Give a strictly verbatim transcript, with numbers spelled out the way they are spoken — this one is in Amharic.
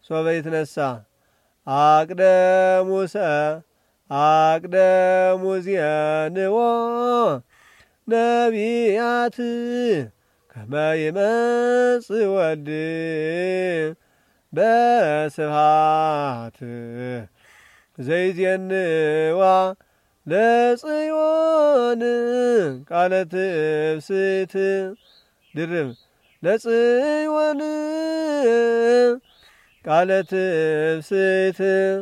ሶበ ይትነሣ አቅደሙሰ አቅደሙ ዜንዎ ነቢያት ከመ ይመጽእ ወልድ በስብሐት ዘይዜንዋ ለጽዮን ቃለ ትፍስሕት ድርብ ለጽዮን ቃለ ትፍስሕት